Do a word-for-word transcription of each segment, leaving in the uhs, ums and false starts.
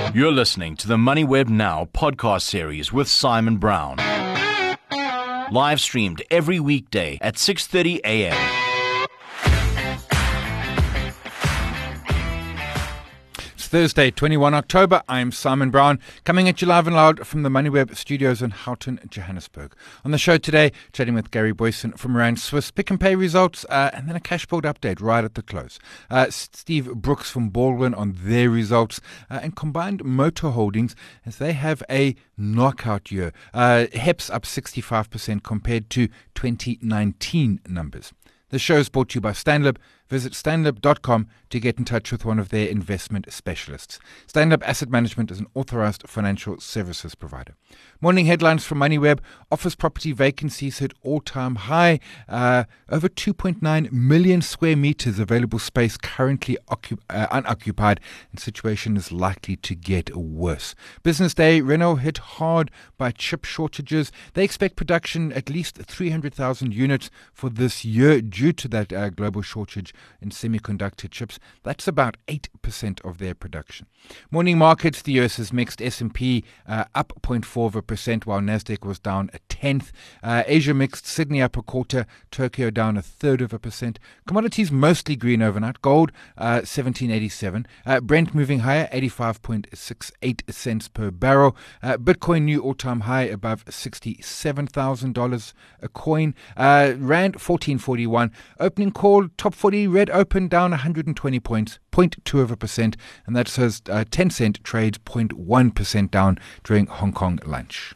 You're listening to the MoneyWeb Now podcast series with Simon Brown. Live streamed every weekday at six thirty a.m. Thursday, twenty-first of October. I'm Simon Brown, coming at you live and loud from the MoneyWeb studios in Houghton, Johannesburg. On the show today, chatting with Gary Boyson from Rand Swiss, Pick and Pay results, uh, and then a Cashbuild update right at the close. Uh, Steve Brooks from Baldwin on their results, uh, and Combined Motor Holdings as they have a knockout year. Uh, H E P S up sixty-five percent compared to twenty nineteen numbers. The show is brought to you by Stanlib. Visit stanlib dot com to get in touch with one of their investment specialists. Stanlib Asset Management is an authorized financial services provider. Morning headlines from MoneyWeb. Office property vacancies hit all-time high. Uh, over two point nine million square meters available space currently occup- uh, unoccupied, and situation is likely to get worse. Business day, Renault hit hard by chip shortages. They expect production at least three hundred thousand units for this year due to that uh, global shortage in semiconductor chips. That's about eight percent of their production. Morning markets, the U S is mixed. S and P uh, up zero point four percent while Nasdaq was down a tenth. Uh, Asia mixed, Sydney up a quarter, Tokyo down a third of a percent. Commodities mostly green overnight. Gold uh, seventeen eighty-seven. Uh, Brent moving higher, eighty-five point six eight cents per barrel. Uh, Bitcoin new all-time high above sixty-seven thousand dollars a coin. Uh, Rand fourteen forty-one. Opening call, top forty red open down one hundred twenty points, zero point two of a percent, and that says uh, ten cent trades zero point one percent down during Hong Kong lunch.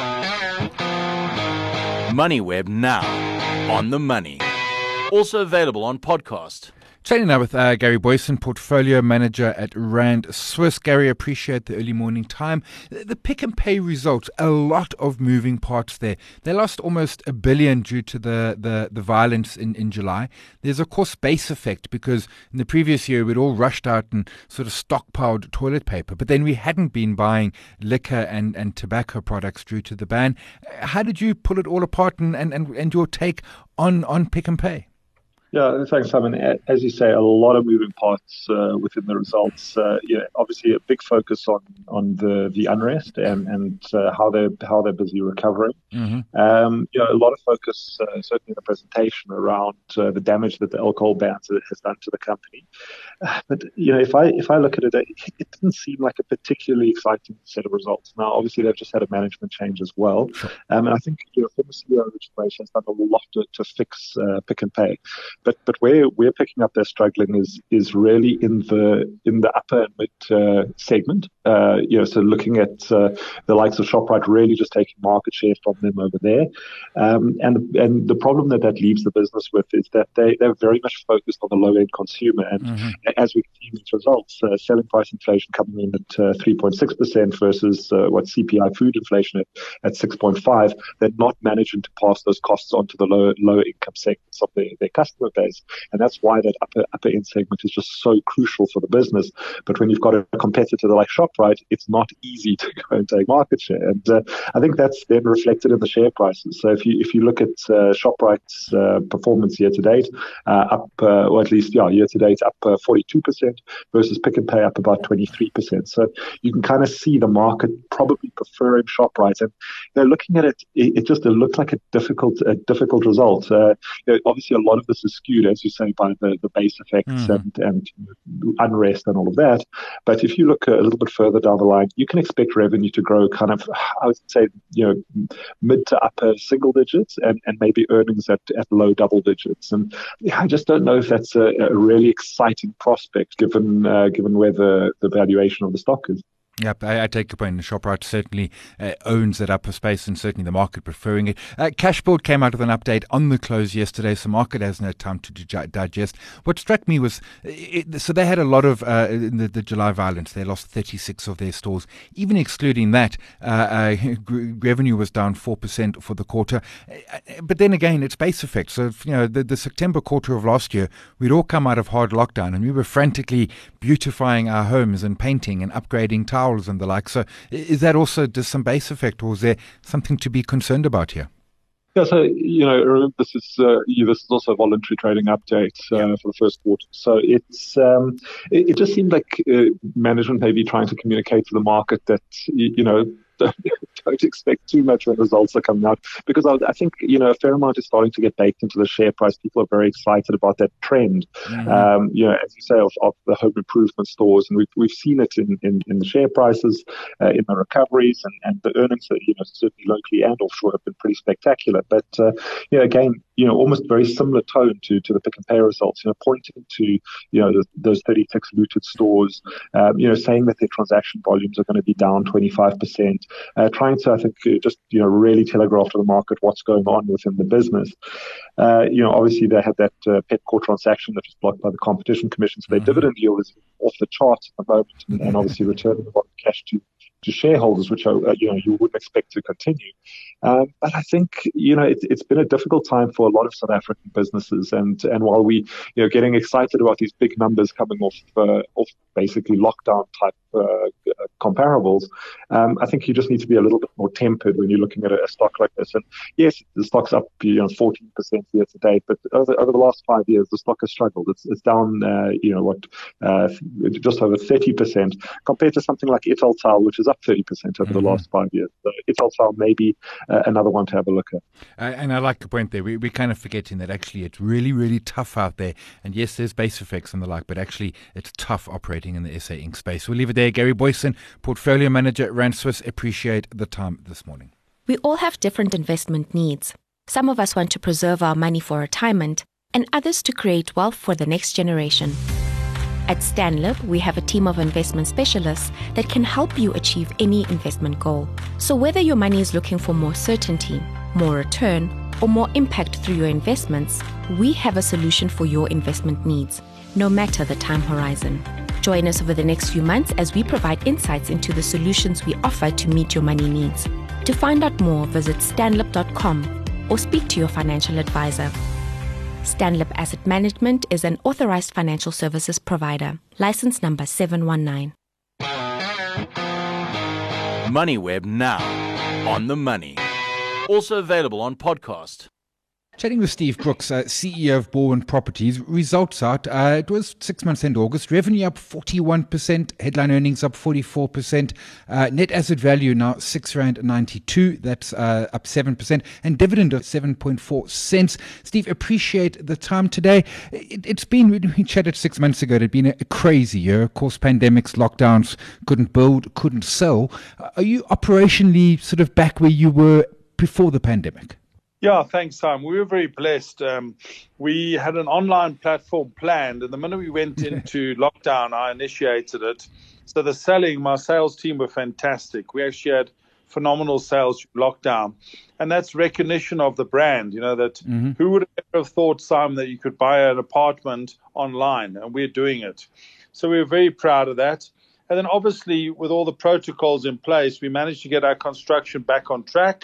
MoneyWeb Now, on the money. Also available on podcast. Chatting now with uh, Gary Boyson, Portfolio Manager at Rand Swiss. Gary, appreciate the early morning time. The Pick and Pay results, a lot of moving parts there. They lost almost a billion due to the, the, the violence in, in July. There's, of course, base effect because in the previous year we'd all rushed out and sort of stockpiled toilet paper, but then we hadn't been buying liquor and, and tobacco products due to the ban. How did you pull it all apart and, and, and, and your take on, on Pick and Pay? Yeah, thanks, Simon. As you say, a lot of moving parts uh, within the results. Uh, yeah, obviously, a big focus on on the, the unrest and and uh, how they're how they're busy recovering. Mm-hmm. Um, you know, a lot of focus, uh, certainly in the presentation, around uh, the damage that the alcohol ban has done to the company. Uh, but you know, if I if I look at it, it, it didn't seem like a particularly exciting set of results. Now, obviously, they've just had a management change as well, sure. um, and I think you know, former C E O Richard Bracey has done a lot to, to fix uh, Pick and Pay. But but where we're picking up their struggling is is really in the in the upper and mid uh, segment. Uh, you know, so looking at uh, the likes of ShopRite really just taking market share from them over there. Um, and and the problem that that leaves the business with is that they they're very much focused on the low end consumer. And mm-hmm. as we can see in these results, uh, selling price inflation coming in at uh, three point six percent versus uh, what C P I food inflation at, at six point five. They're not managing to pass those costs on to the lower lower income segments of their, their customer base. And that's why that upper upper end segment is just so crucial for the business. But when you've got a competitor like ShopRite, it's not easy to go and take market share. And uh, I think that's then reflected in the share prices. So if you if you look at uh, ShopRite's uh, performance year to date, uh, up uh, or at least yeah year to date up uh, forty-two percent versus Pick and Pay up about twenty-three percent. So you can kind of see the market probably preferring ShopRite. And you know, looking at it, it, it just it looked like a difficult a difficult result. Uh, you know, obviously, a lot of this is skewed, as you say, by the, the base effects mm-hmm. and, and unrest and all of that. But if you look a little bit further down the line, you can expect revenue to grow kind of, I would say, you know, mid to upper single digits and, and maybe earnings at, at low double digits. And yeah, I just don't know if that's a, a really exciting prospect given uh, given where the, the valuation of the stock is. Yep, I, I take your point. The ShopRite certainly uh, owns that upper space and certainly the market preferring it. Uh, Cashbuild came out with an update on the close yesterday, so market hasn't had time to di- digest. What struck me was, it, so they had a lot of, uh, in the, the July violence, they lost thirty-six of their stores. Even excluding that, uh, uh, revenue was down four percent for the quarter. But then again, it's base effect. So, you know, the, the September quarter of last year, we'd all come out of hard lockdown and we were frantically beautifying our homes and painting and upgrading towels and the like. So is that also just some base effect, or is there something to be concerned about here? Yeah, so, you know, remember this is uh, yeah, this is also a voluntary trading update uh, Yeah. for the first quarter. So it's um, it, it just seemed like uh, management may be trying to communicate to the market that you, you know. Don't expect too much when results are coming out, because I, I think you know a fair amount is starting to get baked into the share price. People are very excited about that trend, Mm-hmm. um, you know, as you say, of, of the home improvement stores, and we've we've seen it in, in, in the share prices, uh, in the recoveries, and, and the earnings that you know certainly locally and offshore have been pretty spectacular. But uh, you know, again, you know, almost very similar tone to to the Pick n Pay results. You know, pointing to you know the, those thirty-six looted stores, um, you know, saying that their transaction volumes are going to be down twenty-five percent. Uh, trying to, I think, uh, just you know, really telegraph to the market what's going on within the business. Uh, you know, obviously they had that uh, Pepkor transaction that was blocked by the Competition Commission, so their mm-hmm. dividend yield is off the charts at the moment, and, and obviously returning a lot of cash to to shareholders, which are, uh, you know you wouldn't expect to continue. Um, but I think you know it, it's been a difficult time for a lot of South African businesses, and and while we you know getting excited about these big numbers coming off uh, off basically lockdown type uh, comparables, um, I think you just need to be a little bit more tempered when you're looking at a, a stock like this. And yes, the stock's up you know fourteen percent year to date, but over, over the last five years, the stock has struggled. It's it's down uh, you know what uh, just over thirty percent compared to something like Italtile, which is up thirty percent over mm-hmm. the last five years. So Italtile may be uh, another one to have a look at. Uh, and I like the point there. We, we're kind of forgetting that actually it's really, really tough out there. And yes, there's base effects and the like, but actually it's tough operating in the S A Inc space. We'll leave it there. Gary Boyson, Portfolio Manager at Rand Swiss. Appreciate the time this morning. We all have different investment needs. Some of us want to preserve our money for retirement, and others to create wealth for the next generation. At Stanlib, we have a team of investment specialists that can help you achieve any investment goal. So whether your money is looking for more certainty, more return, or more impact through your investments, we have a solution for your investment needs, no matter the time horizon. Join us over the next few months as we provide insights into the solutions we offer to meet your money needs. To find out more, visit stanlib dot com or speak to your financial advisor. Stanlib Asset Management is an authorized financial services provider. License number seven one nine. MoneyWeb now, on the money. Also available on podcast. Chatting with Steve Brooks, uh, C E O of Baldwin Properties. Results out. Uh, it was six months end August. Revenue up forty-one percent. Headline earnings up forty-four percent. Uh, net asset value now six rand ninety-two. That's uh, up seven percent. And dividend of seven point four cents. Steve, appreciate the time today. It, it's been, we chatted six months ago, it had been a, a crazy year. Of course, pandemics, lockdowns, couldn't build, couldn't sell. Are you operationally sort of back where you were before the pandemic? Yeah, thanks, Simon. We were very blessed. Um, we had an online platform planned, and the minute we went into lockdown, I initiated it. So the selling, my sales team were fantastic. We actually had phenomenal sales lockdown, and that's recognition of the brand. You know, that mm-hmm. who would have thought, Simon, that you could buy an apartment online, and we're doing it. So we were very proud of that. And then obviously, with all the protocols in place, we managed to get our construction back on track.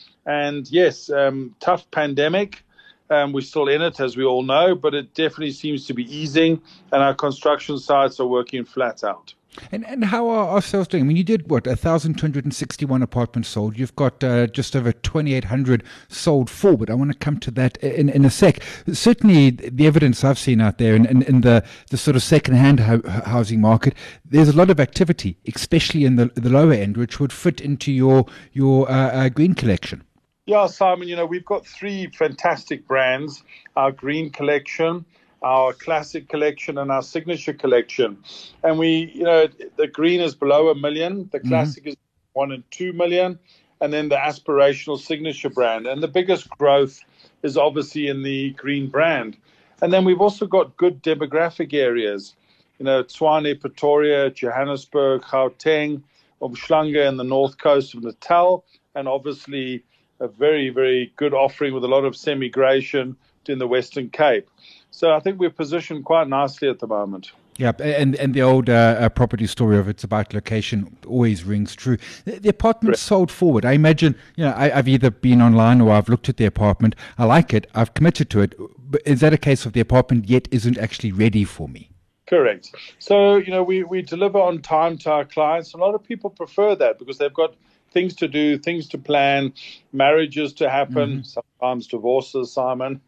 And yes, um, tough pandemic. Um, we're still in it, as we all know, but it definitely seems to be easing, and our construction sites are working flat out. And and how are our sales doing? I mean, you did, what, one thousand two hundred sixty-one apartments sold. You've got uh, just over twenty-eight hundred sold forward. I want to come to that in, in a sec. Certainly, the evidence I've seen out there in, in, in the, the sort of second-hand ho- housing market, there's a lot of activity, especially in the the lower end, which would fit into your, your uh, uh, green collection. Yeah, Simon, you know, we've got three fantastic brands, our Green Collection, our Classic Collection, and our Signature Collection. And we, you know, the Green is below a million, the Classic mm-hmm. is one and two million, and then the aspirational Signature brand. And the biggest growth is obviously in the Green brand. And then we've also got good demographic areas, you know, Tshwane, Pretoria, Johannesburg, Gauteng, Umhlanga in the north coast of Natal, and obviously a very, very good offering with a lot of semigration in the Western Cape. So I think we're positioned quite nicely at the moment. Yeah, and and the old uh, uh, property story of it's about location always rings true. The, the apartment right. sold forward. I imagine, you know, I, I've either been online or I've looked at the apartment. I like it. I've committed to it. But is that a case of the apartment yet isn't actually ready for me? Correct. So, you know, we, we deliver on time to our clients. A lot of people prefer that because they've got things to do, things to plan, marriages to happen, Mm-hmm. sometimes divorces, Simon,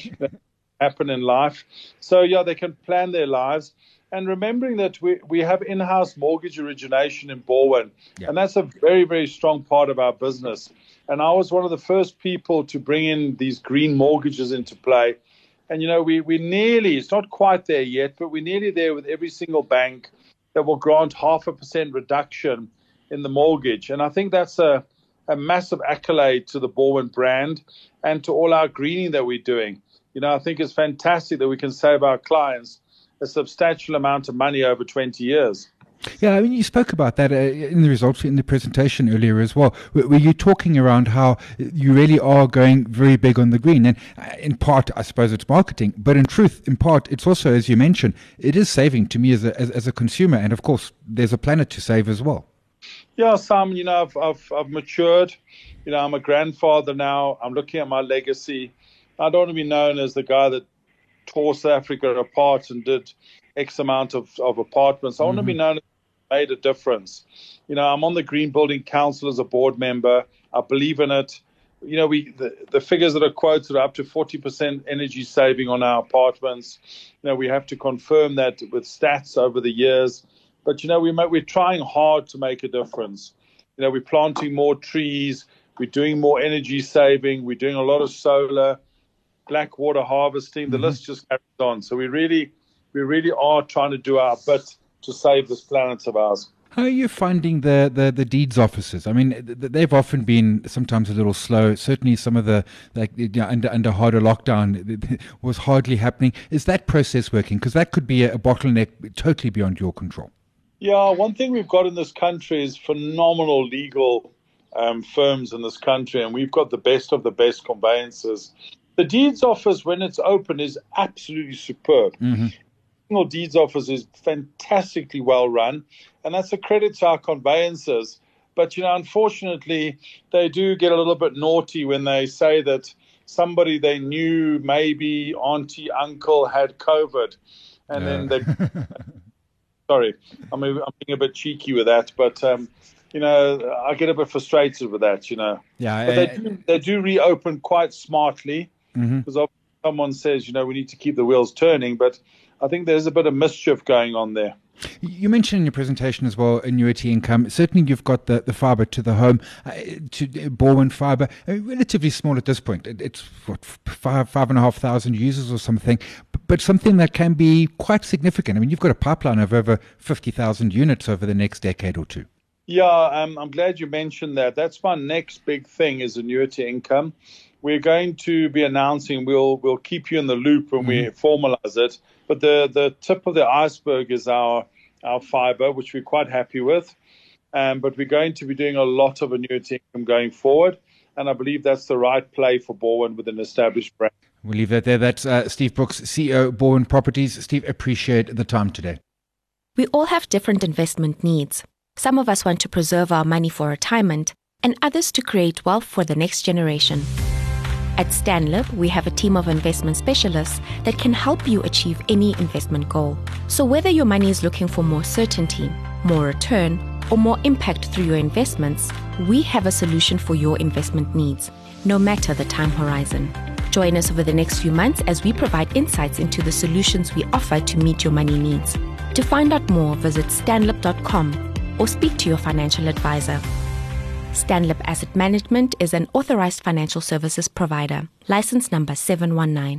happen in life. So, yeah, they can plan their lives. And remembering that we, we have in-house mortgage origination in Bowen, Yeah. and that's a very, very strong part of our business. And I was one of the first people to bring in these green mortgages into play. And, you know, we, we nearly, it's not quite there yet, but we're nearly there with every single bank that will grant half a percent reduction in the mortgage. And I think that's a, a massive accolade to the Bowen brand and to all our greening that we're doing. You know, I think it's fantastic that we can save our clients a substantial amount of money over twenty years. Yeah, I mean, you spoke about that uh, in the results in the presentation earlier as well. Were, were you talking around how you really are going very big on the green? And uh, in part, I suppose it's marketing, but in truth, in part, it's also, as you mentioned, it is saving to me as a, as, as a consumer. And of course, there's a planet to save as well. Yeah, Simon, you know, I've, I've, I've matured. You know, I'm a grandfather now. I'm looking at my legacy. I don't want to be known as the guy that tore South Africa apart and did X amount of, of apartments. I want mm-hmm. to be known as made a difference. You know, I'm on the Green Building Council as a board member. I believe in it. You know, we the, the figures that are quoted are up to forty percent energy saving on our apartments. You know, we have to confirm that with stats over the years. But, you know, we we're trying hard to make a difference. You know, we're planting more trees. We're doing more energy saving. We're doing a lot of solar, black water harvesting. The mm-hmm. list just carries on. So we really, we really are trying to do our bit to save this planet of ours. How are you finding the, the, the deeds officers? I mean, they've often been sometimes a little slow. Certainly some of the, like, you know, under, under harder lockdown was hardly happening. Is that process working? Because that could be a, a bottleneck totally beyond your control. Yeah, one thing we've got in this country is phenomenal legal um, firms in this country, and we've got the best of the best conveyancers. The deeds office, when it's open, is absolutely superb. Mm-hmm. Deeds office is fantastically well run, and that's a credit to our conveyancers. But, you know, unfortunately, they do get a little bit naughty when they say that somebody they knew, maybe auntie, uncle, had COVID, and yeah. then they. Sorry, I mean, I'm being a bit cheeky with that, but um, you know, I get a bit frustrated with that. You know, yeah, but I, they do, they do reopen quite smartly because mm-hmm. someone says, you know, we need to keep the wheels turning, but I think there's a bit of mischief going on there. You mentioned in your presentation as well annuity income. Certainly you've got the, the fibre to the home, uh, to Bowen Fibre, uh, relatively small at this point. It, it's what, five, five and a half thousand users or something, but, but something that can be quite significant. I mean, you've got a pipeline of over fifty thousand units over the next decade or two. Yeah, um, I'm glad you mentioned that. That's my next big thing is annuity income. We're going to be announcing, we'll we'll keep you in the loop when mm-hmm. we formalize it. But the, the tip of the iceberg is our our fibre, which we're quite happy with. Um, but we're going to be doing a lot of annuity income going forward. And I believe that's the right play for Bowen with an established brand. We'll leave that there. That's uh, Steve Brooks, C E O, Bowen Properties. Steve, appreciate the time today. We all have different investment needs. Some of us want to preserve our money for retirement, and others to create wealth for the next generation. At Stanlib, we have a team of investment specialists that can help you achieve any investment goal. So whether your money is looking for more certainty, more return, or more impact through your investments, we have a solution for your investment needs, no matter the time horizon. Join us over the next few months as we provide insights into the solutions we offer to meet your money needs. To find out more, visit stanlib dot com or speak to your financial advisor. Stanlib Asset Management is an authorized financial services provider. License number seven one nine.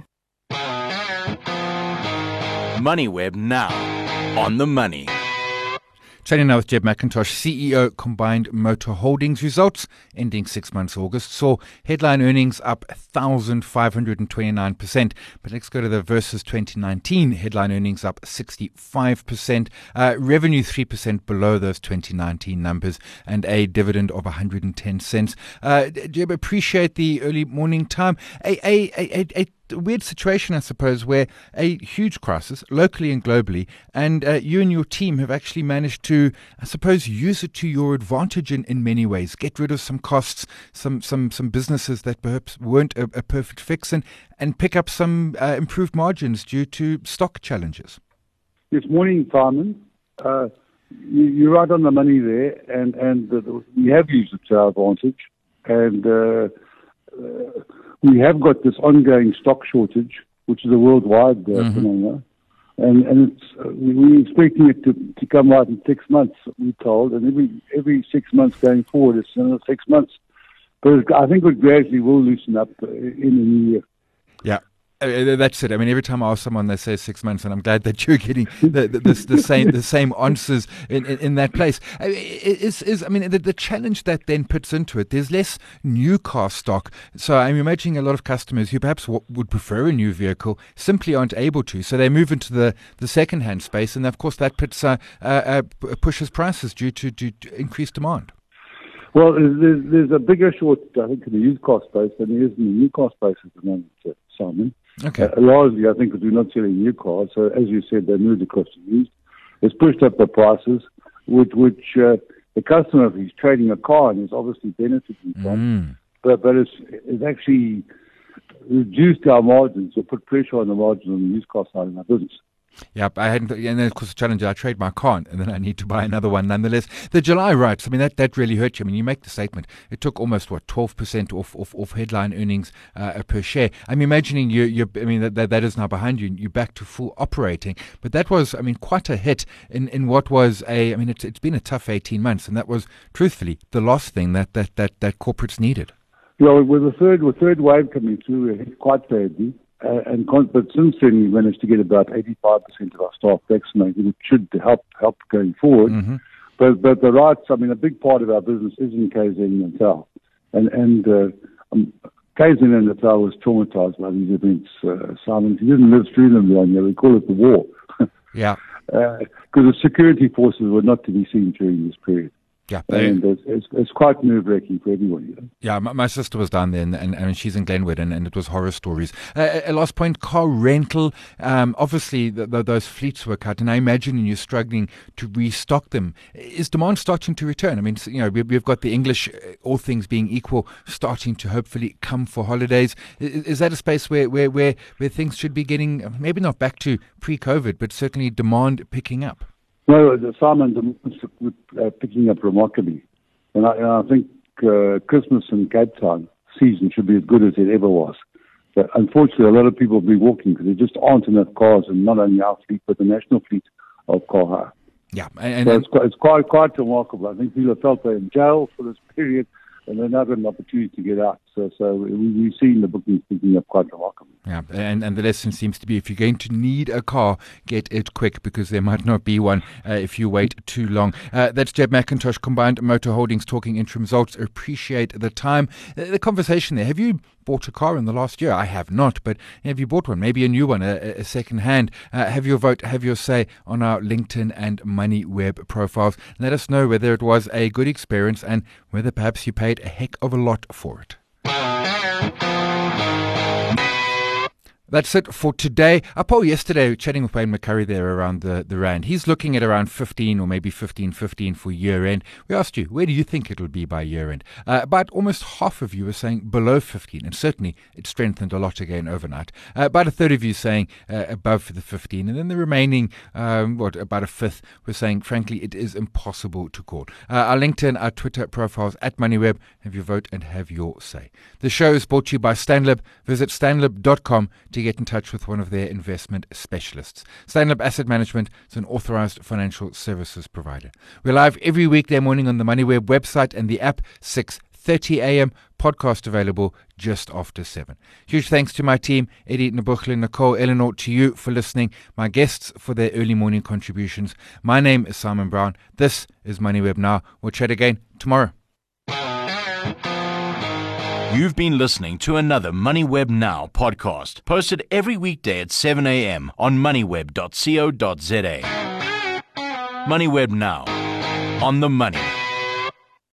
MoneyWeb now. On the money. Chatting now with Jeb McIntosh, C E O, Combined Motor Holdings. Results ending six months August saw headline earnings up one thousand five hundred twenty-nine percent. But let's go to the versus twenty nineteen. Headline earnings up sixty-five percent. Uh, revenue three percent below those twenty nineteen numbers, and a dividend of one hundred ten cents. Uh, Jeb, appreciate the early morning time. A, a, a, a, a A weird situation, I suppose, where a huge crisis, locally and globally, and uh, you and your team have actually managed to, I suppose, use it to your advantage in, in many ways. Get rid of some costs, some some some businesses that perhaps weren't a, a perfect fix, and, and pick up some uh, improved margins due to stock challenges. This morning, Simon, uh, you, you're right on the money there, and and uh, we have used it to our advantage, and uh, uh, we have got this ongoing stock shortage, which is a worldwide uh, mm-hmm. phenomenon, and and it's uh, we, we're expecting it to, to come out in six months. We're told, and every every six months going forward, it's another six months. But I think it gradually will loosen up in the new year. Yeah. Uh, that's it. I mean, every time I ask someone, they say six months, and I'm glad that you're getting the, the, the, the same the same answers in, in, in that place. Uh, is is I mean, the, the challenge that then puts into it, there's less new car stock. So I'm imagining a lot of customers who perhaps w- would prefer a new vehicle simply aren't able to. So they move into the, the second-hand space, and of course that puts uh, uh, uh, pushes prices due to, to, to increased demand. Well, there's, there's a bigger short, I think, in the used car space than there is in the new car space at the moment, uh, Simon. Okay. Uh, largely, I think, because we're not selling new cars. So, as you said, they moved across to used. It's pushed up the prices, which, which uh, the customer, if he's trading a car, and is obviously benefiting from. Mm. But, but it's, it's actually reduced our margins or put pressure on the margins on the used car side of our business. Yeah, I hadn't, and then of course the challenge, I trade my car and then I need to buy another one nonetheless. The July rights, I mean, that, that really hurt you. I mean, you make the statement, it took almost, what, twelve percent off, off, off headline earnings uh, per share. I'm imagining you, you I mean, that, that is now behind you, you're back to full operating. But that was, I mean, quite a hit in, in what was a, I mean, it's, it's been a tough eighteen months, and that was, truthfully, the last thing that, that, that, that corporates needed. Yeah, with the third, with third wave coming through, we hit quite badly. Uh, and con- but since then, we managed to get about eighty-five percent of our staff vaccinated, which should help help going forward. Mm-hmm. But but the rights, I mean, a big part of our business is in K Z N Natal, and and uh, um, K Z N Natal was traumatized by these events. Uh, Simon, he didn't live through them down there. We call it the war. Yeah, because uh, the security forces were not to be seen during this period. Yeah, and it's, it's, it's quite nerve-wracking for everyone. You know? Yeah, my, my sister was down there, and, and, and she's in Glenwood, and, and it was horror stories. Uh, a last point, car rental. Um, obviously, the, the, those fleets were cut, and I imagine you're struggling to restock them. Is demand starting to return? I mean, you know, we, we've got the English, all things being equal, starting to hopefully come for holidays. Is, is that a space where, where, where, where things should be getting, maybe not back to pre-COVID, but certainly demand picking up? No, the Simon is uh, picking up remarkably. And I, and I think uh, Christmas in Cape Town season should be as good as it ever was. But unfortunately, a lot of people will be walking because there just aren't enough cars, and not only our fleet, but the national fleet of car hire. Yeah, and, so and it's, quite, it's quite, quite remarkable. I think people felt they're in jail for this period, and they're now got an opportunity to get out. So, so we, we've seen the bookings picking up quite remarkably. Yeah, and, and the lesson seems to be, if you're going to need a car, get it quick, because there might not be one uh, if you wait too long. Uh, that's Jeb McIntosh, Combined Motor Holdings, talking interim results. Appreciate the time. Uh, the conversation there. Have you bought a car in the last year? I have not, but have you bought one? Maybe a new one, a, a second hand. Uh, have your vote, have your say on our LinkedIn and MoneyWeb profiles. Let us know whether it was a good experience and whether perhaps you paid a heck of a lot for it. That's it for today. I poll yesterday, chatting with Wayne McCurry there around the, the Rand. He's looking at around fifteen or maybe fifteen fifteen for year end. We asked you, where do you think it'll be by year end? Uh, about almost half of you were saying below fifteen, and certainly it strengthened a lot again overnight. Uh, about a third of you saying uh, above the fifteen, and then the remaining, um, what, about a fifth were saying, frankly, it is impossible to call. Uh, our LinkedIn, our Twitter profiles at MoneyWeb. Have your vote and have your say. The show is brought to you by Stanlib. Visit stanlib dot com to get in touch with one of their investment specialists. Stanlib Asset Management is an authorized financial services provider. We're live every weekday morning on the MoneyWeb website and the app, six thirty a.m. Podcast available just after seven. Huge thanks to my team, Eddie, Nabuchle, Nicole, Eleanor, to you for listening, my guests for their early morning contributions. My name is Simon Brown. This is MoneyWeb Now. We'll chat again tomorrow. You've been listening to another MoneyWeb Now podcast, posted every weekday at seven a.m. on moneyweb dot co dot za. MoneyWeb Now, on the money.